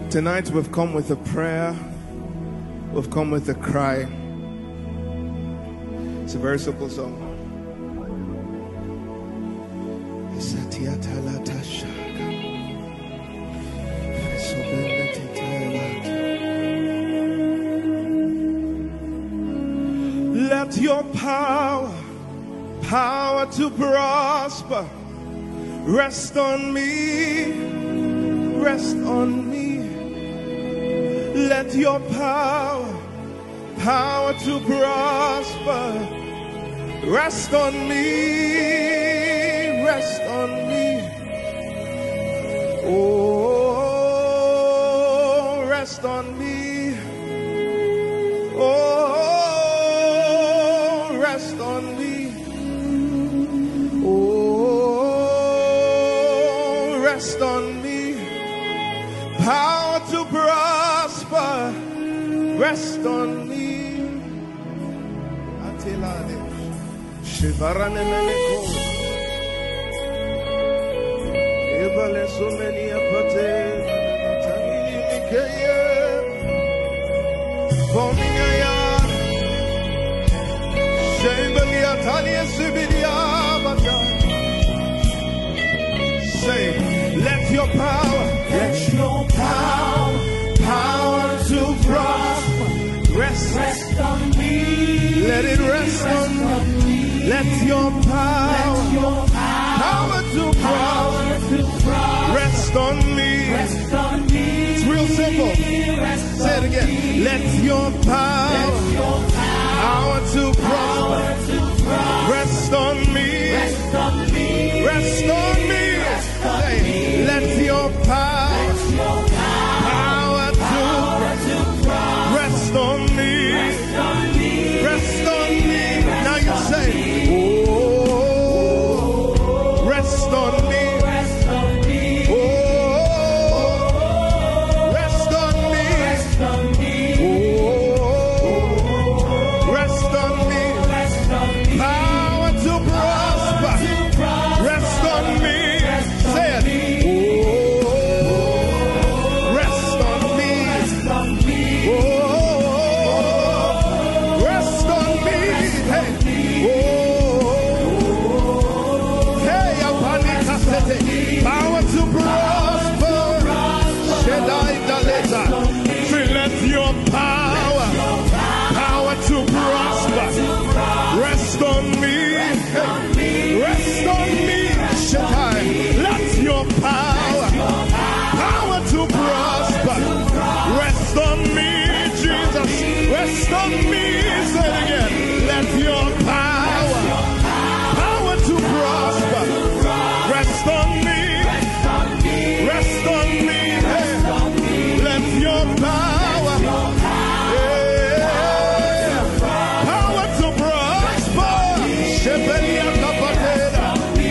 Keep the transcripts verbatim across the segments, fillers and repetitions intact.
Tonight we've come with a prayer. We've come with a cry. It's a very simple song. Let your power, power to prosper, rest on me, rest on me. Let your power, power to prosper, rest on me, rest on me. Oh, rest on me. Oh, rest on me. Oh, rest on me. Power to prosper, rest on me. Atilade, Shivarane Meneko, Evale Sumeni Apate, Natani Mikeye, Bomingaya, Shambali Atalia Sibidia Bata. Say, let your power, let your power, power to prosper, rest, rest on me. Let it rest, rest on, on me. Let your power, let your power, power to prosper, rest on me. Rest on me. It's real simple. Say it again. Let your power, let your power, power to prosper, rest on me. Rest on me. Rest on me. Say, let your power, let your power, power to, to rest on me. Rest on me. Rest on me. Now you say, oh, rest on me. Rest on me. Oh, rest on me. Rest on me. Oh, rest on me. Rest on me. Power to prosper. Rest on me. Say it. Oh, rest on me. Oh, rest on me. Hey. Oh, hey, Apanika Sete. Power to prosper. Shaddai Daleta. Say, let your power, power to prosper, rest on me. Hey. Rest on me. Shaddai. Let your power, power to prosper, rest on me, Jesus. Rest on me. Say it again. Let your power, power to prosper, rest on me. Rest on me. Hey. Let your power, yeah, power to prosper. Shebelia Kapatera.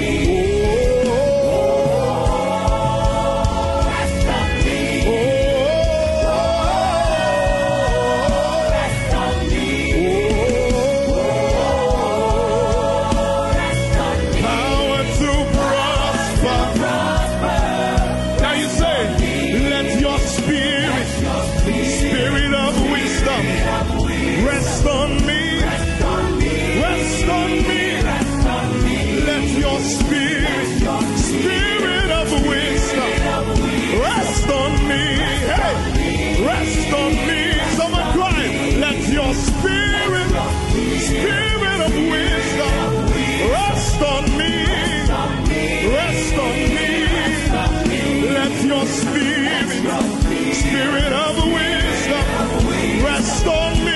Rest on me. Rest on me. Let your spirit, spirit of wisdom, rest on me. Hey, rest on me. Someone cry. Let your spirit, spirit of wisdom, rest on me. Rest on me. Let your spirit, spirit of wisdom, rest on me.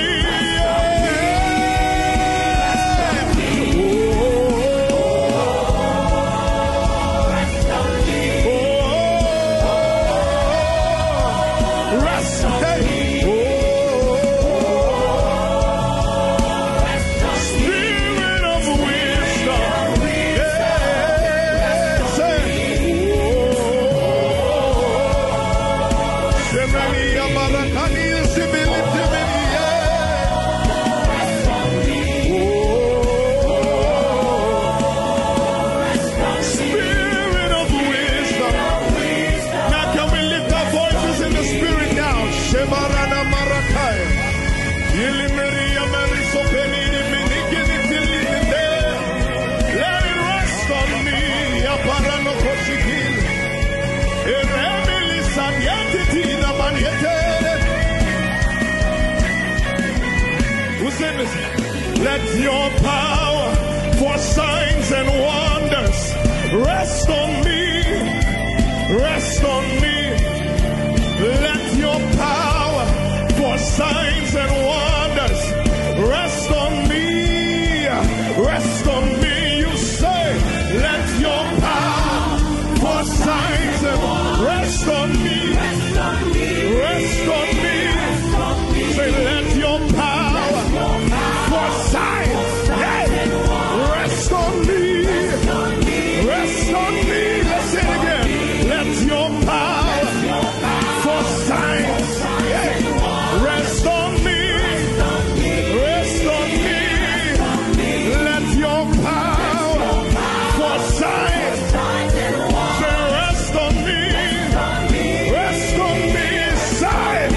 Many Let your power for signs and wonders rest on me, rest on me. Let your power for signs and wonders rest on me, rest on me. You say, let your power for signs and wonders rest on me, rest on me. Say, let your power for signs, yeah, rest on me, rest on me. Let's say it again. Let your power for signs, yeah, rest on me, rest on me. Let your power for signs, say rest on me, rest on me, sign.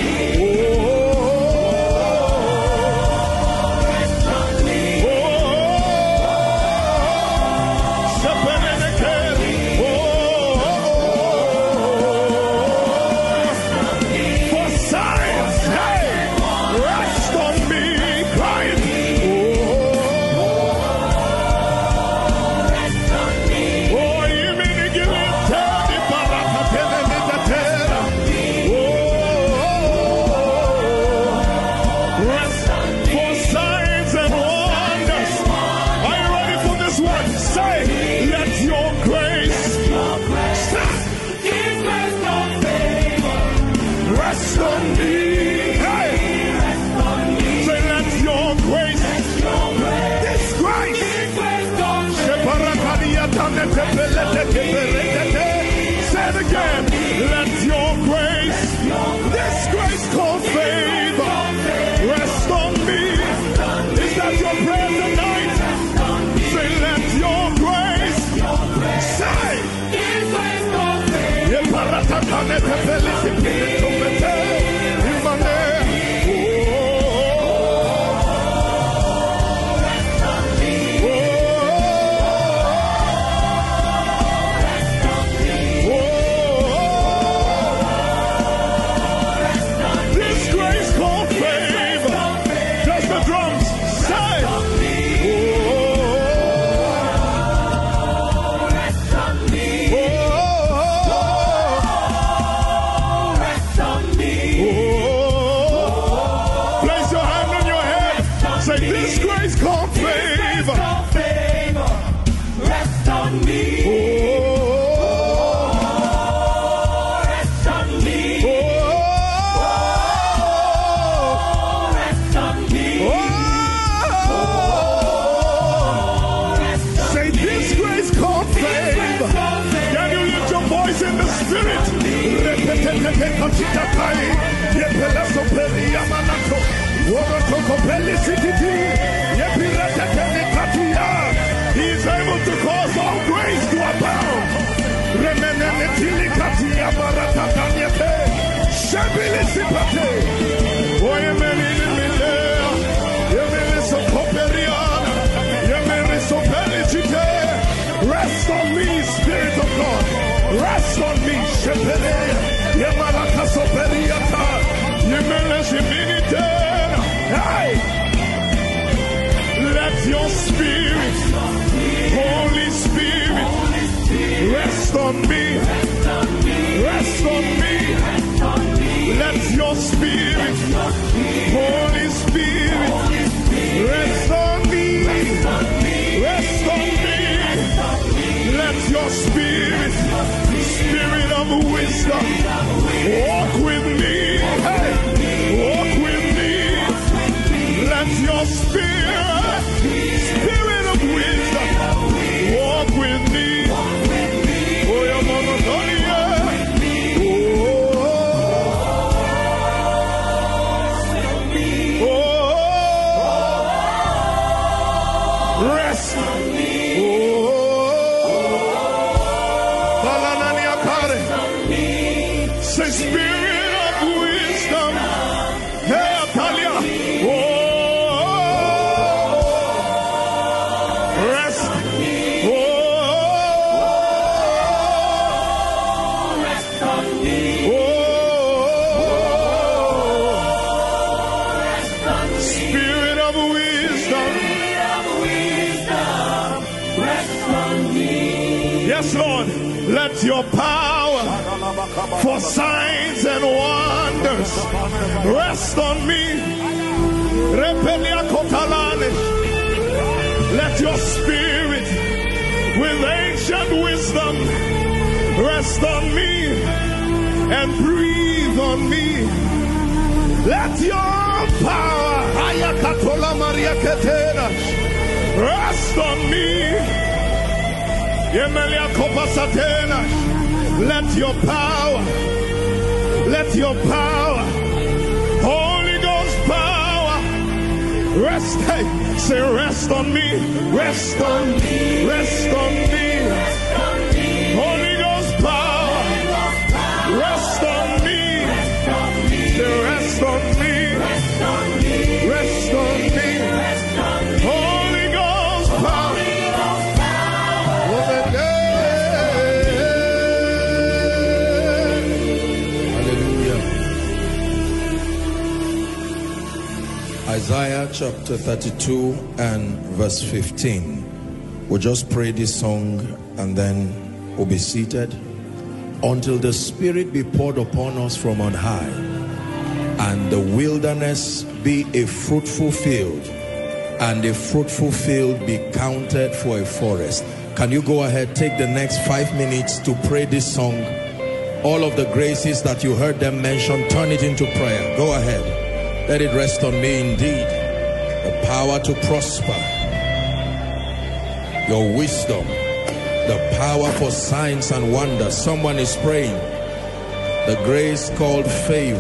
Say it again. Let your grace, this grace called favor, rest on me. Is that your prayer tonight? Say, let your grace, say, He's able to cause all grace to abound. Rest on me, Spirit of God. Rest on me, let your Spirit, Holy Spirit, rest on me, rest on me. Let your Spirit, Holy Spirit, rest on me, rest on me. Let your Spirit, Spirit of wisdom, walk with me, hey, walk with me. Let your Spirit, Spirit of wisdom, walk with me. Oh, your mama, oh, rest on me. Say, Spirit of wisdom, hey, Talia, oh, rest, oh, rest on me, oh, your power for signs and wonders rest on me. Let your spirit with ancient wisdom rest on me and breathe on me. Let your power rest on me. Let your power, let your power, Holy Ghost power, rest, hey, say rest on me, rest on me, rest on me, Holy Ghost power, rest on me, say rest on me, rest on me, Holy Ghost power. Isaiah chapter thirty-two and verse fifteen. We'll just pray this song and then we'll be seated. Until the Spirit be poured upon us from on high, and the wilderness be a fruitful field, and a fruitful field be counted for a forest. Can you go ahead, take the next five minutes to pray this song? All of the graces that you heard them mention, turn it into prayer. Go ahead. Let it rest on me indeed. The power to prosper, your wisdom, the power for signs and wonders. Someone is praying. The grace called favor.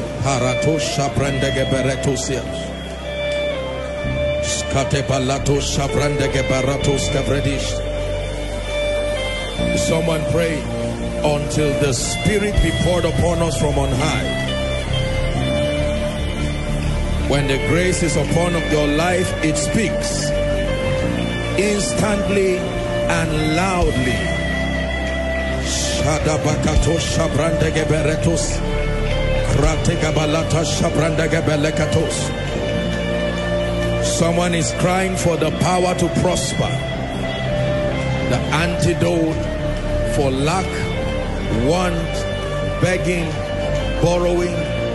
Someone pray. Until the Spirit be poured upon us from on high. When the grace is upon your life, it speaks instantly and loudly. Someone is crying for the power to prosper, the antidote for lack, want, begging, borrowing.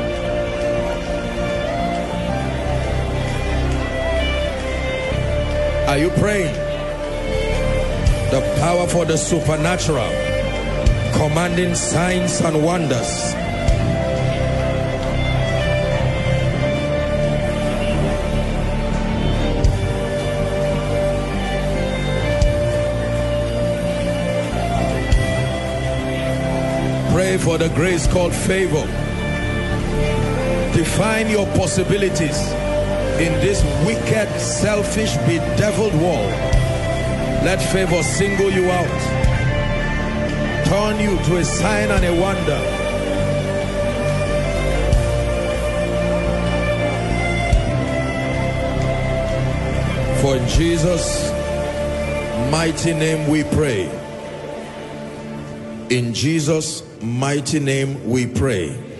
Are you praying? The power for the supernatural, commanding signs and wonders. Pray for the grace called favor. Define your possibilities in this wicked, selfish, bedeviled world. Let favor single you out, turn you to a sign and a wonder. For in Jesus' mighty name we pray. In Jesus' mighty name we pray.